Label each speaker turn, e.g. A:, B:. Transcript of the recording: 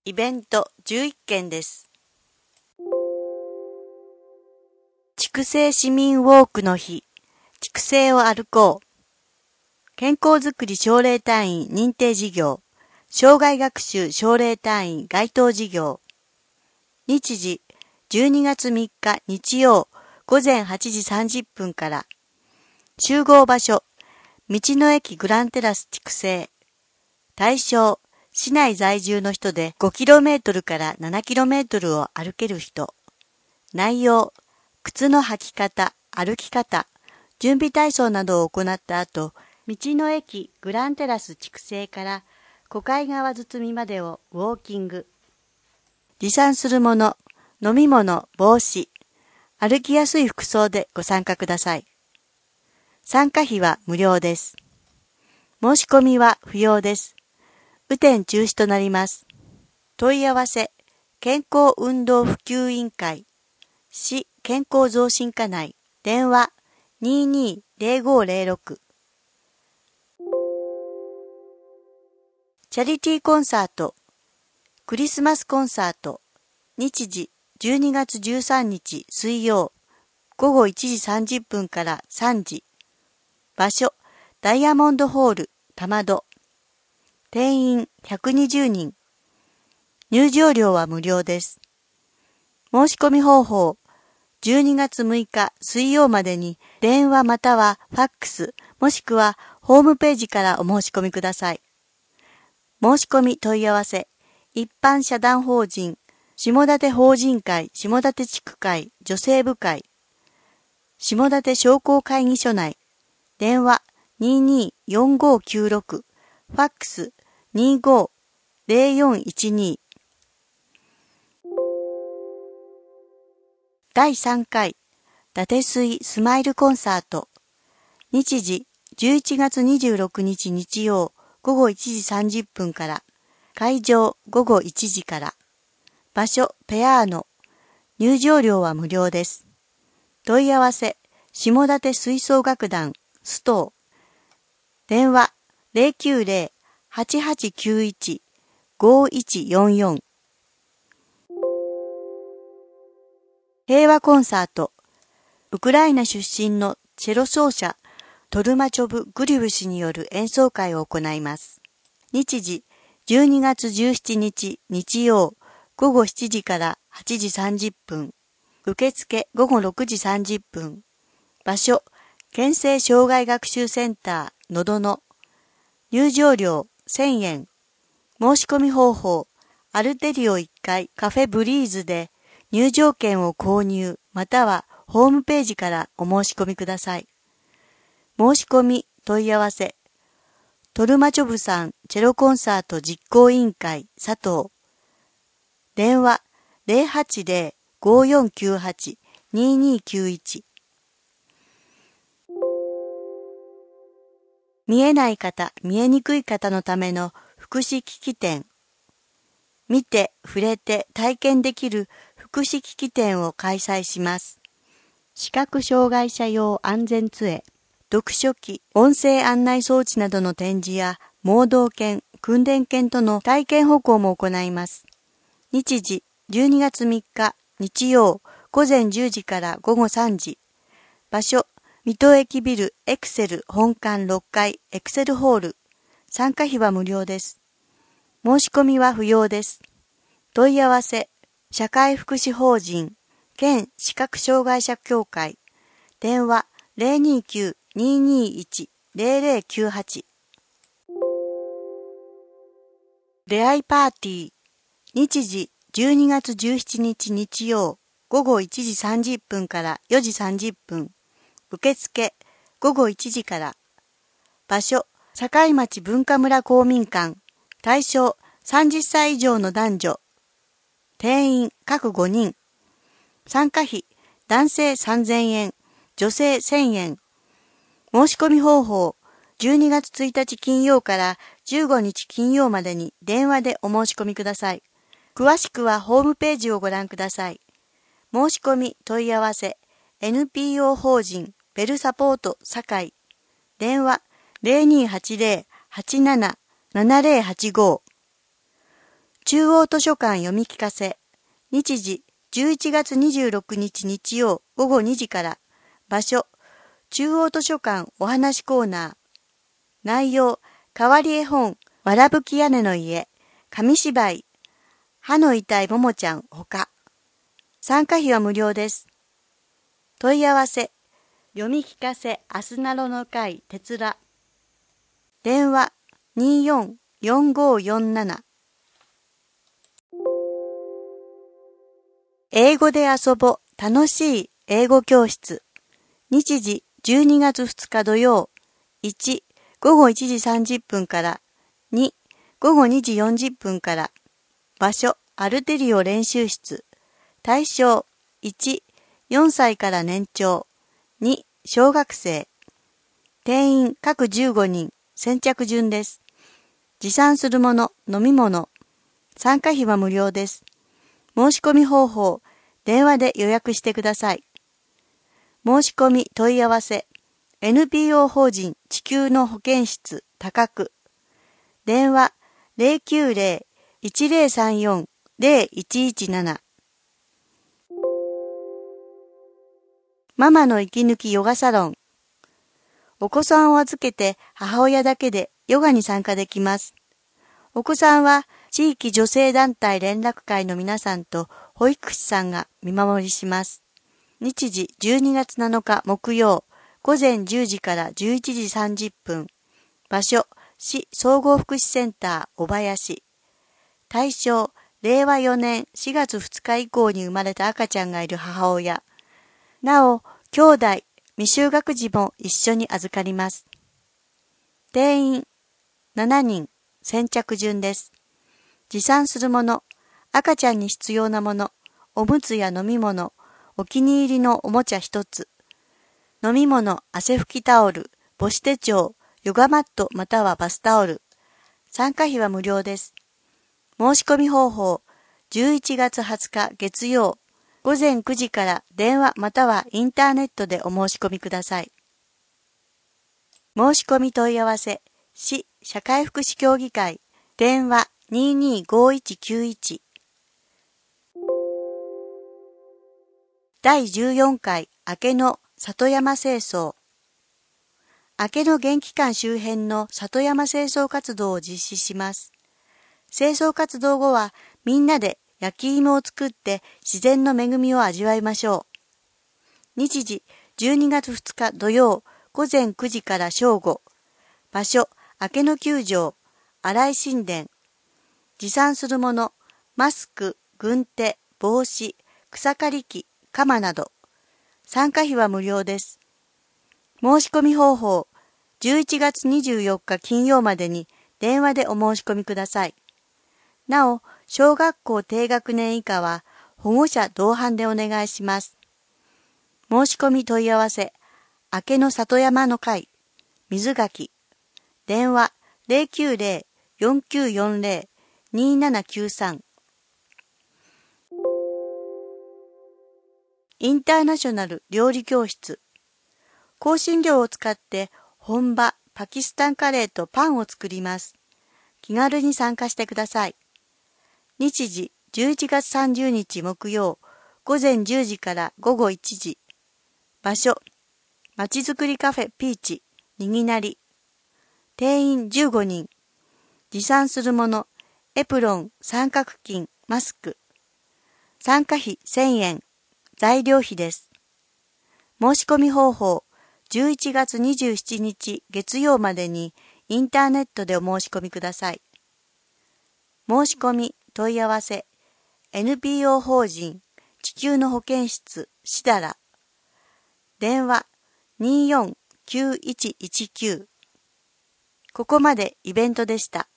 A: イベント11件です。筑西市民ウォークの日、筑西を歩こう。健康づくり奨励隊員認定事業、障害学習奨励隊員該当事業。日時、12月3日日曜午前8時30分から。集合場所、道の駅グランテラス筑西。対象、市内在住の人で 5km から 7km を歩ける人。内容、靴の履き方、歩き方、準備体操などを行った後、道の駅グランテラス筑西から小海川堤までをウォーキング。持参するもの、飲み物、帽子、歩きやすい服装でご参加ください。参加費は無料です。申し込みは不要です。雨天中止となります。問い合わせ、健康運動普及委員会、市健康増進課内、電話220506。チャリティーコンサート、クリスマスコンサート、日時12月13日水曜、午後1時30分から3時。場所、ダイヤモンドホール、玉戸。定員120人。入場料は無料です。申し込み方法、12月6日水曜までに電話またはファックスもしくはホームページからお申し込みください。申し込み問い合わせ、一般社団法人、下館法人会下館地区会女性部会、下館商工会議所内、電話224596、ファックス250412。第3回、伊達水スマイルコンサート。日時、11月26日日曜、午後1時30分から。会場、午後1時から。場所、ペアーノ。入場料は無料です。問い合わせ、下館吹奏楽団、ストー。電話、090-8891-5144。平和コンサート。ウクライナ出身のチェロ奏者トルマチョブ・グリュブ氏による演奏会を行います。日時12月17日日曜午後7時から8時30分。受付午後6時30分。場所、県政障害学習センターのどの。入場料1000円。申し込み方法、アルテリオ1階カフェブリーズで入場券を購入またはホームページからお申し込みください。申し込み問い合わせ、トルマチョブさんチェロコンサート実行委員会佐藤。電話080-5498-2291。見えない方、見えにくい方のための福祉機器店。見て、触れて、体験できる福祉機器店を開催します。視覚障害者用安全杖、読書機、音声案内装置などの展示や盲導犬、訓練犬との体験歩行も行います。日時12月3日日曜午前10時から午後3時。場所、水戸駅ビルエクセル本館6階エクセルホール。参加費は無料です。申し込みは不要です。問い合わせ、社会福祉法人、県視覚障害者協会。電話029-221-0098。出会いパーティー。日時12月17日日曜午後1時30分から4時30分。受付午後1時から。場所、境町文化村公民館。対象30歳以上の男女。定員各5人。参加費、男性3000円、女性1000円。申し込み方法、12月1日金曜から15日金曜までに電話でお申し込みください。詳しくはホームページをご覧ください。申し込み問い合わせ、NPO 法人ベルサポート堺。電話0280-87-7085。 中央図書館読み聞かせ。日時、11月26日日曜午後2時から。場所、中央図書館お話コーナー。内容、変わり絵本、わらぶき屋根の家、紙芝居、歯の痛いももちゃんほか。参加費は無料です。問い合わせ、読み聞かせあすなろの会てつら。電話244547。英語で遊ぼ楽しい英語教室。日時12月2日土曜。1、午後1時30分から。2、午後2時40分から。場所、アルテリオ練習室。対象、1、4歳から年長。2、小学生。定員各15人、先着順です。持参するもの、飲み物。参加費は無料です。申し込み方法、電話で予約してください。申し込み問い合わせ、NPO 法人地球の保健室高久。電話090-1034-0117。ママの息抜きヨガサロン。お子さんを預けて母親だけでヨガに参加できます。お子さんは地域女性団体連絡会の皆さんと保育士さんが見守りします。日時12月7日木曜午前10時から11時30分。場所、市総合福祉センター小林。対象、令和4年4月2日以降に生まれた赤ちゃんがいる母親。なお、兄弟、未就学児も一緒に預かります。定員7人、先着順です。持参するもの、赤ちゃんに必要なもの、おむつや飲み物、お気に入りのおもちゃ一つ。飲み物、汗拭きタオル、母子手帳、ヨガマットまたはバスタオル。参加費は無料です。申し込み方法、11月20日月曜、午前9時から電話またはインターネットでお申し込みください。申し込み問い合わせ、市社会福祉協議会、電話225191。第14回明けの里山清掃。明けの元気館周辺の里山清掃活動を実施します。清掃活動後はみんなで焼き芋を作って自然の恵みを味わいましょう。日時12月2日土曜午前9時から正午。場所、明けの球場、新井神殿。持参するもの、マスク、軍手、帽子、草刈り機、鎌など。参加費は無料です。申し込み方法、11月24日金曜までに電話でお申し込みください。なお、小学校低学年以下は保護者同伴でお願いします。申し込み問い合わせ、明けの里山の会、水垣。電話090-4940-2793。インターナショナル料理教室。香辛料を使って本場パキスタンカレーとパンを作ります。気軽に参加してください。日時11月30日木曜午前10時から午後1時。場所、まちづくりカフェピーチ、にぎなり。定員15人。持参するもの、エプロン、三角巾、マスク。参加費1000円。材料費です。申し込み方法、11月27日月曜までにインターネットでお申し込みください。申し込み、問い合わせ、NPO 法人地球の保健室しだら。電話249119。ここまでイベントでした。